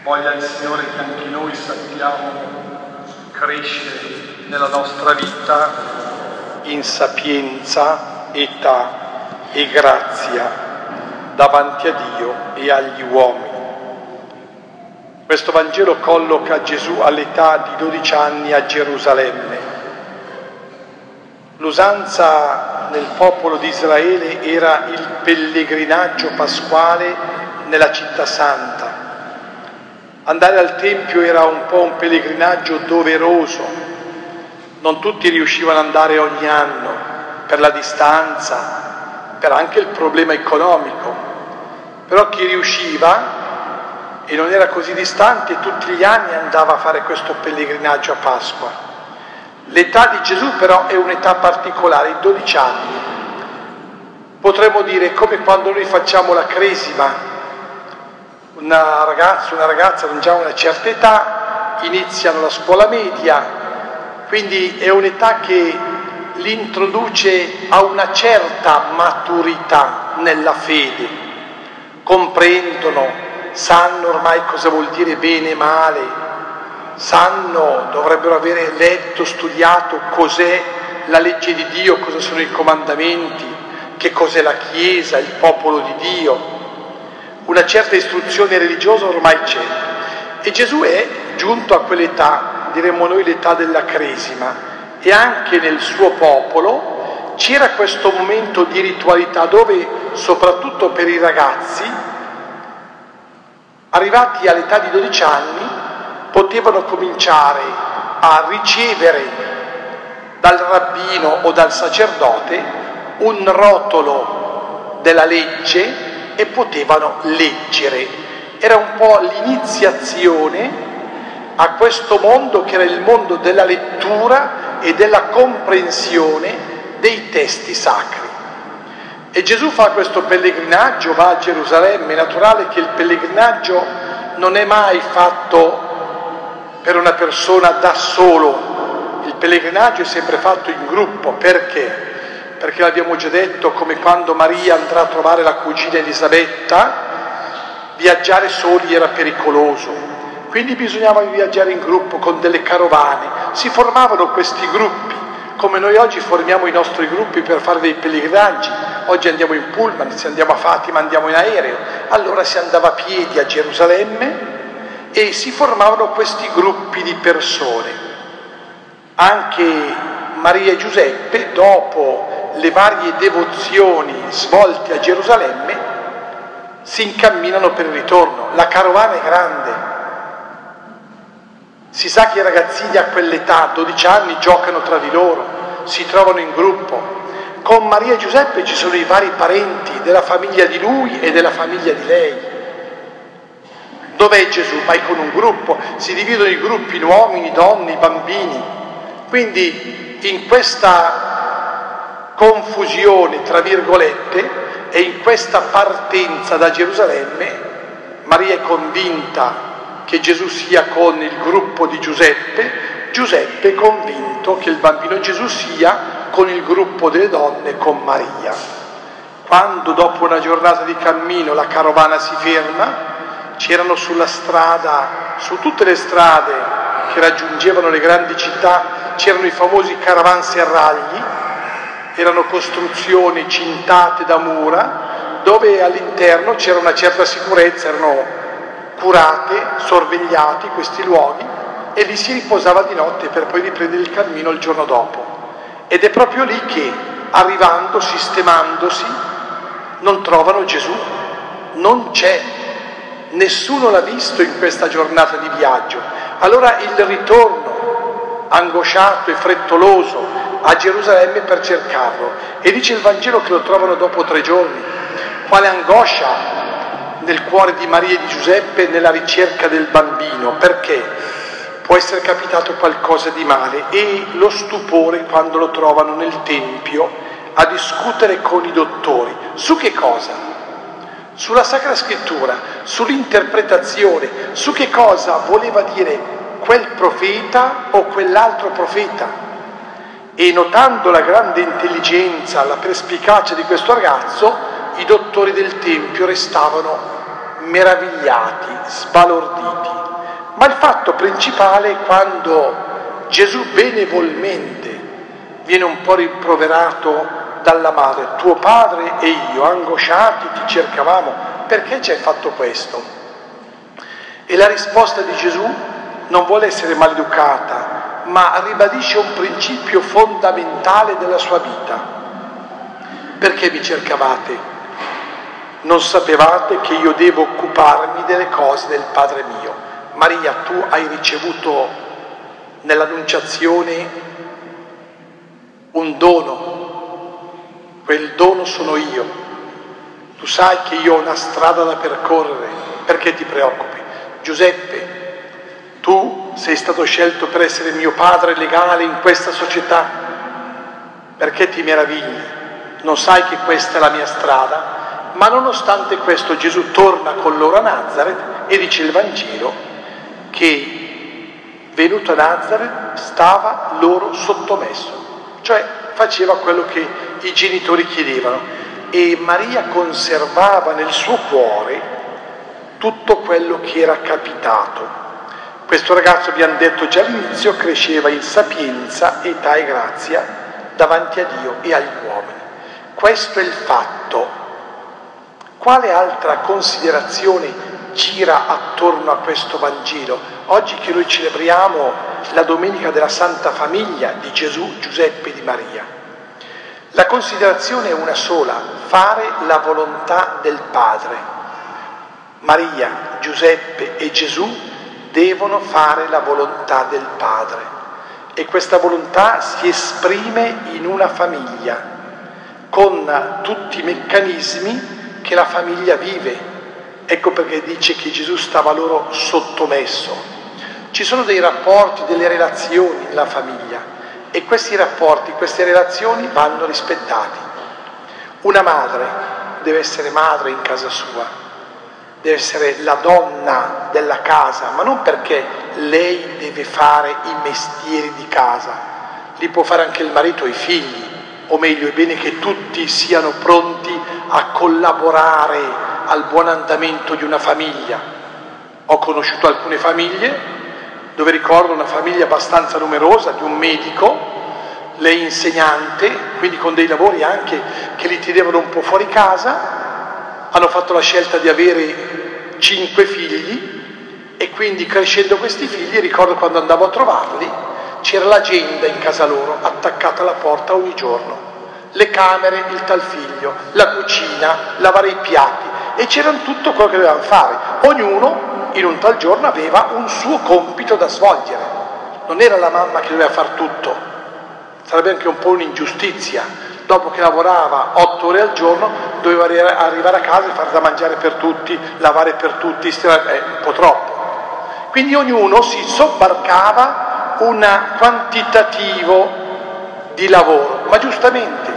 Voglia il Signore che anche noi sappiamo crescere nella nostra vita in sapienza, età e grazia davanti a Dio e agli uomini. Questo Vangelo colloca Gesù all'età di 12 anni a Gerusalemme. L'usanza nel popolo di Israele era il pellegrinaggio pasquale nella città santa. Andare al Tempio era un po' un pellegrinaggio doveroso. Non tutti riuscivano ad andare ogni anno per la distanza, per anche il problema economico. Però chi riusciva e non era così distante, tutti gli anni andava a fare questo pellegrinaggio a Pasqua. L'età di Gesù però è un'età particolare, i 12 anni. Potremmo dire come quando noi facciamo la cresima. Un ragazzo, una ragazza hanno già una certa età, iniziano la scuola media, quindi è un'età che li introduce a una certa maturità nella fede. Comprendono, sanno ormai cosa vuol dire bene e male, sanno, dovrebbero avere letto, studiato cos'è la legge di Dio, cosa sono i comandamenti, che cos'è la Chiesa, il popolo di Dio. Una certa istruzione religiosa ormai c'è. E Gesù è giunto a quell'età, diremmo noi l'età della cresima, e anche nel suo popolo c'era questo momento di ritualità dove, soprattutto per i ragazzi, arrivati all'età di 12 anni, potevano cominciare a ricevere dal rabbino o dal sacerdote un rotolo della legge e potevano leggere. Era un po' l'iniziazione a questo mondo che era il mondo della lettura e della comprensione dei testi sacri. E Gesù fa questo pellegrinaggio, va a Gerusalemme. È naturale che il pellegrinaggio non è mai fatto per una persona da solo. Il pellegrinaggio è sempre fatto in gruppo. Perché? Perché l'abbiamo già detto, come quando Maria andrà a trovare la cugina Elisabetta, viaggiare soli era pericoloso. Quindi bisognava viaggiare in gruppo con delle carovane. Si formavano questi gruppi, come noi oggi formiamo i nostri gruppi per fare dei pellegrinaggi. Oggi andiamo in pullman, se andiamo a Fatima andiamo in aereo. Allora si andava a piedi a Gerusalemme e si formavano questi gruppi di persone. Anche Maria e Giuseppe, dopo le varie devozioni svolte a Gerusalemme, si incamminano per il ritorno. La carovana è grande. Si sa che i ragazzini a quell'età, 12 anni, giocano tra di loro, si trovano in gruppo. Con Maria e Giuseppe ci sono i vari parenti della famiglia di lui e della famiglia di lei. Dov'è Gesù? Vai con un gruppo, si dividono i gruppi in uomini, donne, bambini. Quindi in questa confusione, tra virgolette, e in questa partenza da Gerusalemme, Maria è convinta che Gesù sia con il gruppo di Giuseppe, Giuseppe è convinto che il bambino Gesù sia con il gruppo delle donne, con Maria. Quando dopo una giornata di cammino la carovana si ferma, c'erano sulla strada, su tutte le strade che raggiungevano le grandi città, c'erano i famosi caravanserragli. Erano costruzioni cintate da mura dove all'interno c'era una certa sicurezza, erano curate, sorvegliati questi luoghi e lì si riposava di notte per poi riprendere il cammino il giorno dopo. Ed è proprio lì che, arrivando, sistemandosi, non trovano Gesù. Non c'è. Nessuno l'ha visto in questa giornata di viaggio. Allora il ritorno, angosciato e frettoloso, a Gerusalemme per cercarlo. E dice il Vangelo che lo trovano dopo 3 giorni. Quale angoscia nel cuore di Maria e di Giuseppe nella ricerca del bambino. Perché? Può essere capitato qualcosa di male. E lo stupore quando lo trovano nel Tempio a discutere con i dottori. Su che cosa? Sulla Sacra Scrittura, sull'interpretazione, su che cosa voleva dire quel profeta o quell'altro profeta. E notando la grande intelligenza, la perspicacia di questo ragazzo, i dottori del Tempio restavano meravigliati, sbalorditi. Ma il fatto principale è quando Gesù benevolmente viene un po' rimproverato dalla madre: tuo padre e io, angosciati, ti cercavamo, perché ci hai fatto questo? E la risposta di Gesù non vuole essere maleducata, ma ribadisce un principio fondamentale della sua vita. Perché mi cercavate? Non sapevate che io devo occuparmi delle cose del Padre mio. Maria, tu hai ricevuto nell'Annunciazione un dono, quel dono sono io. Tu sai che io ho una strada da percorrere, perché ti preoccupi? Giuseppe, tu sei stato scelto per essere mio padre legale in questa società, perché ti meravigli? Non sai che questa è la mia strada? Ma nonostante questo Gesù torna con loro a Nazareth e dice il Vangelo che venuto a Nazareth stava loro sottomesso, cioè faceva quello che i genitori chiedevano, e Maria conservava nel suo cuore tutto quello che era capitato. Questo ragazzo, abbiamo detto già all'inizio, cresceva in sapienza, età e grazia davanti a Dio e agli uomini. Questo è il fatto. Quale altra considerazione gira attorno a questo Vangelo? Oggi che noi celebriamo la Domenica della Santa Famiglia di Gesù, Giuseppe e di Maria. La considerazione è una sola: fare la volontà del Padre. Maria, Giuseppe e Gesù devono fare la volontà del Padre, e questa volontà si esprime in una famiglia, con tutti i meccanismi che la famiglia vive. Ecco perché dice che Gesù stava loro sottomesso. Ci sono dei rapporti, delle relazioni nella famiglia, e questi rapporti, queste relazioni vanno rispettati. Una madre deve essere madre in casa sua, deve essere la donna della casa, ma non perché lei deve fare i mestieri di casa, li può fare anche il marito e i figli, o meglio, è bene che tutti siano pronti a collaborare al buon andamento di una famiglia. Ho conosciuto alcune famiglie dove ricordo una famiglia abbastanza numerosa di un medico, lei insegnante, quindi con dei lavori anche che li tenevano un po' fuori casa. Hanno fatto la scelta di avere 5 figli, e quindi crescendo questi figli, ricordo quando andavo a trovarli, c'era l'agenda in casa loro, attaccata alla porta ogni giorno. Le camere, il tal figlio, la cucina, lavare i piatti, e c'erano tutto quello che dovevano fare. Ognuno in un tal giorno aveva un suo compito da svolgere. Non era la mamma che doveva far tutto. Sarebbe anche un po' un'ingiustizia. Dopo che lavorava 8 ore al giorno, doveva arrivare a casa e fare da mangiare per tutti, lavare per tutti, un po' troppo. Quindi ognuno si sobbarcava un quantitativo di lavoro, ma giustamente.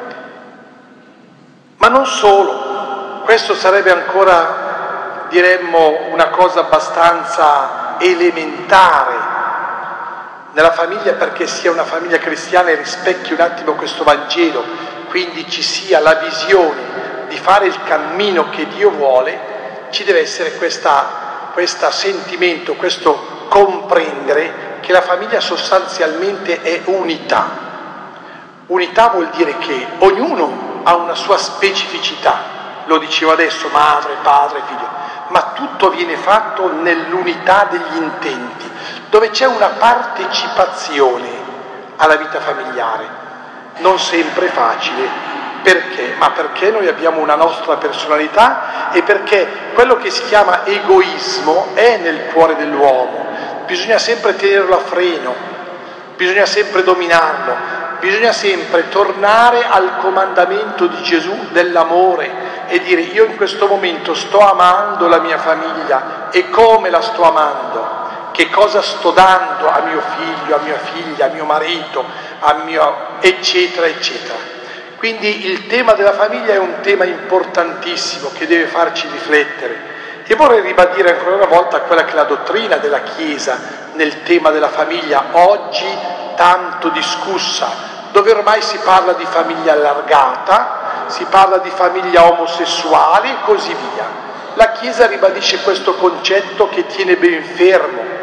Ma non solo, questo sarebbe ancora, diremmo, una cosa abbastanza elementare nella famiglia, perché sia una famiglia cristiana e rispecchi un attimo questo Vangelo, quindi ci sia la visione di fare il cammino che Dio vuole. Ci deve essere questo sentimento, questo comprendere che la famiglia sostanzialmente è unità. Unità vuol dire che ognuno ha una sua specificità, lo dicevo adesso, madre, padre, figlio, ma tutto viene fatto nell'unità degli intenti, dove c'è una partecipazione alla vita familiare, non sempre facile. Perché? Ma perché noi abbiamo una nostra personalità, e perché quello che si chiama egoismo è nel cuore dell'uomo. Bisogna sempre tenerlo a freno, bisogna sempre dominarlo, bisogna sempre tornare al comandamento di Gesù dell'amore e dire: io in questo momento sto amando la mia famiglia, e come la sto amando? Che cosa sto dando a mio figlio, a mia figlia, a mio marito, eccetera, eccetera. Quindi il tema della famiglia è un tema importantissimo che deve farci riflettere. E vorrei ribadire ancora una volta quella che è la dottrina della Chiesa nel tema della famiglia, oggi tanto discussa, dove ormai si parla di famiglia allargata, si parla di famiglia omosessuale e così via. La Chiesa ribadisce questo concetto che tiene ben fermo,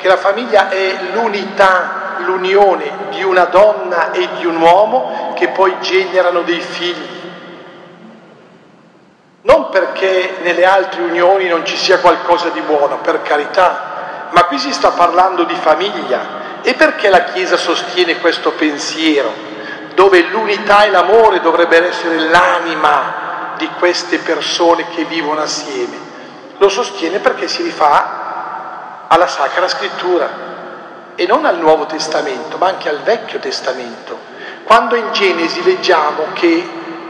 perché la famiglia è l'unità, l'unione di una donna e di un uomo che poi generano dei figli. Non perché nelle altre unioni non ci sia qualcosa di buono, per carità, ma qui si sta parlando di famiglia. E perché la Chiesa sostiene questo pensiero, dove l'unità e l'amore dovrebbero essere l'anima di queste persone che vivono assieme? Lo sostiene perché si rifà alla Sacra Scrittura e non al Nuovo Testamento, ma anche al Vecchio Testamento. Quando in Genesi leggiamo che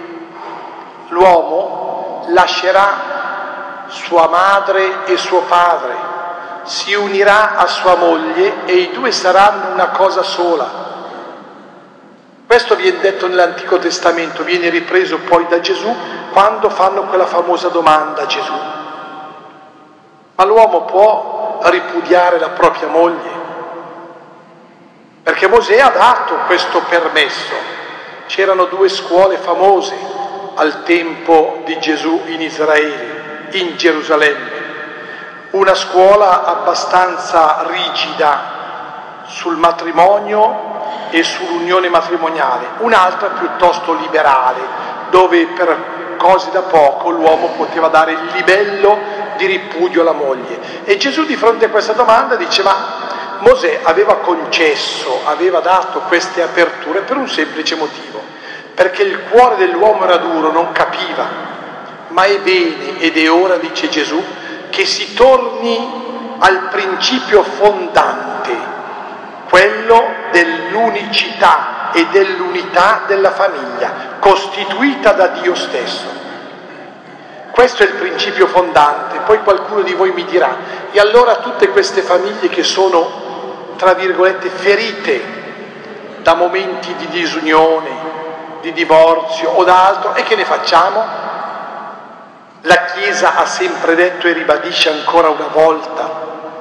l'uomo lascerà sua madre e suo padre, si unirà a sua moglie e i due saranno una cosa sola. Questo viene detto nell'Antico Testamento, viene ripreso poi da Gesù quando fanno quella famosa domanda a Gesù: ma l'uomo può ripudiare la propria moglie? Perché Mosè ha dato questo permesso. C'erano due scuole famose al tempo di Gesù in Israele, in Gerusalemme. Una scuola abbastanza rigida sul matrimonio e sull'unione matrimoniale, un'altra piuttosto liberale, dove per cose da poco l'uomo poteva dare il livello di ripudio alla moglie. E Gesù di fronte a questa domanda dice: ma Mosè aveva concesso, aveva dato queste aperture per un semplice motivo, perché il cuore dell'uomo era duro, non capiva. Ma è bene, ed è ora, dice Gesù, che si torni al principio fondante, quello dell'unicità e dell'unità della famiglia, costituita da Dio stesso. Questo è il principio fondante. Poi qualcuno di voi mi dirà: e allora tutte queste famiglie che sono, tra virgolette, ferite da momenti di disunione, di divorzio o da altro, e che ne facciamo? La Chiesa ha sempre detto e ribadisce ancora una volta: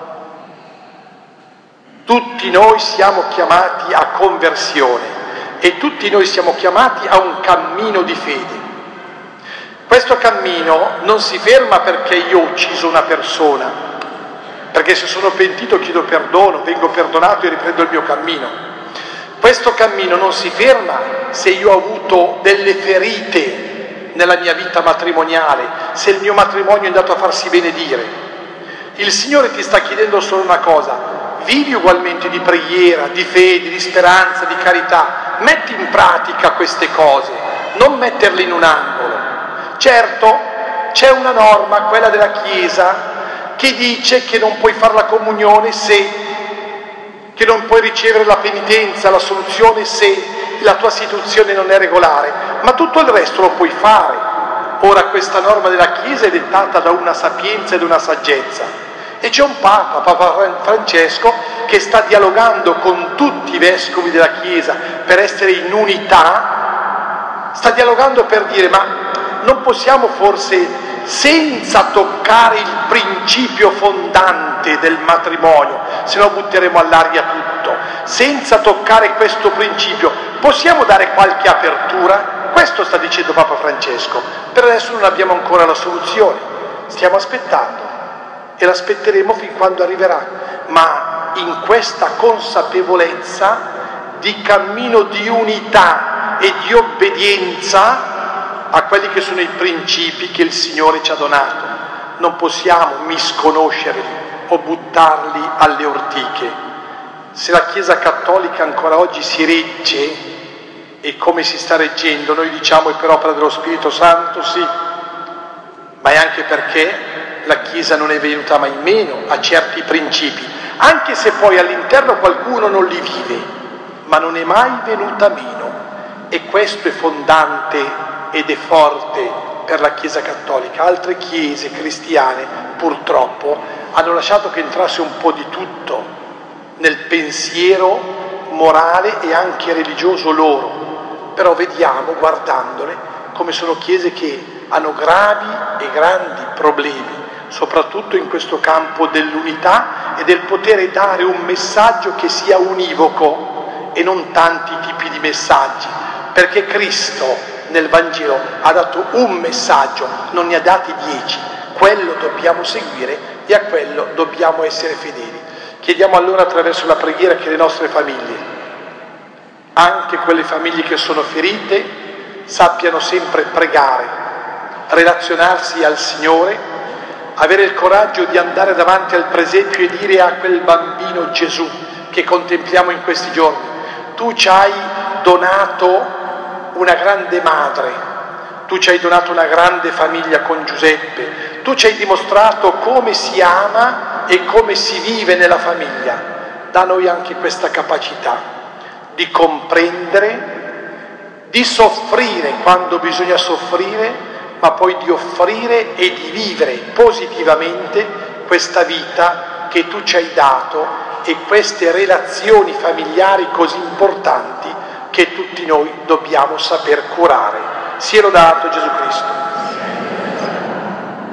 tutti noi siamo chiamati a conversione e tutti noi siamo chiamati a un cammino di fede. Questo cammino non si ferma perché io ho ucciso una persona, perché se sono pentito chiedo perdono, vengo perdonato e riprendo il mio cammino. Questo cammino non si ferma se io ho avuto delle ferite nella mia vita matrimoniale, se il mio matrimonio è andato a farsi benedire. Il Signore ti sta chiedendo solo una cosa: vivi ugualmente di preghiera, di fede, di speranza, di carità, metti in pratica queste cose, non metterle in un angolo. Certo, c'è una norma, quella della Chiesa, che dice che non puoi fare la comunione che non puoi ricevere la penitenza, la soluzione se la tua situazione non è regolare, ma tutto il resto lo puoi fare. Ora questa norma della Chiesa è dettata da una sapienza e da una saggezza, e c'è un Papa Francesco, che sta dialogando con tutti i vescovi della Chiesa per essere in unità, sta dialogando per dire: ma non possiamo forse, senza toccare il principio fondante del matrimonio, se no butteremo all'aria tutto, senza toccare questo principio, possiamo dare qualche apertura? Questo sta dicendo Papa Francesco. Per adesso non abbiamo ancora la soluzione, stiamo aspettando e l'aspetteremo fin quando arriverà, ma in questa consapevolezza di cammino di unità e di obbedienza a quelli che sono i principi che il Signore ci ha donato. Non possiamo misconoscerli o buttarli alle ortiche. Se la Chiesa Cattolica ancora oggi si regge, e come si sta reggendo, noi diciamo è per opera dello Spirito Santo, sì, ma è anche perché la Chiesa non è venuta mai meno a certi principi, anche se poi all'interno qualcuno non li vive, ma non è mai venuta meno. E questo è fondante ed è forte per la Chiesa Cattolica. Altre chiese cristiane purtroppo hanno lasciato che entrasse un po' di tutto nel pensiero morale e anche religioso loro, però vediamo, guardandole, come sono chiese che hanno gravi e grandi problemi, soprattutto in questo campo dell'unità e del poter dare un messaggio che sia univoco e non tanti tipi di messaggi, perché Cristo nel Vangelo ha dato un messaggio, non ne ha dati 10, quello dobbiamo seguire e a quello dobbiamo essere fedeli. Chiediamo allora attraverso la preghiera che le nostre famiglie, anche quelle famiglie che sono ferite, sappiano sempre pregare, relazionarsi al Signore, avere il coraggio di andare davanti al presepio e dire a quel bambino Gesù che contempliamo in questi giorni: tu ci hai donato una grande madre, tu ci hai donato una grande famiglia con Giuseppe, tu ci hai dimostrato come si ama e come si vive nella famiglia. Da noi anche questa capacità di comprendere, di soffrire quando bisogna soffrire, ma poi di offrire e di vivere positivamente questa vita che tu ci hai dato e queste relazioni familiari così importanti che tutti noi dobbiamo saper curare. Sia lodato Gesù Cristo.